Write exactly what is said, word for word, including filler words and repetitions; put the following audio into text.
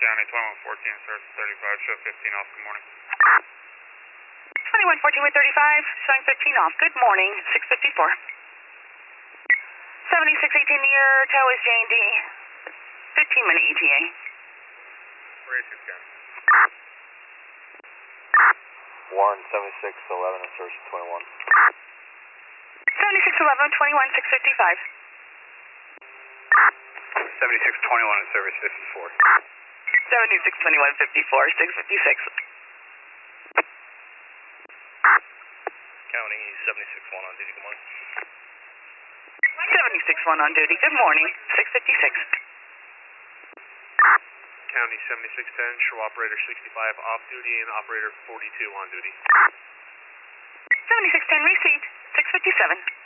County, twenty-one fourteen, service thirty-five, show fifteen off, good morning. twenty-one fourteen with thirty-five, showing fifteen off, good morning, six fifty-four. seventy-six eighteen, your tow is J and D, fifteen minute E T A. forty-six County. Warren, seventy-six eleven, insertion twenty-one. seventy-six eleven, twenty-one, six fifty-five. seventy-six twenty-one in service fifty-four. seventy-six twenty-one, fifty-four, six fifty-six. County, seventy-six one on duty, good morning. seventy-six one on duty, good morning, six fifty-six. County, seventy-six ten, show operator sixty-five off duty and operator forty-two on duty. seventy-six ten received, six fifty-seven.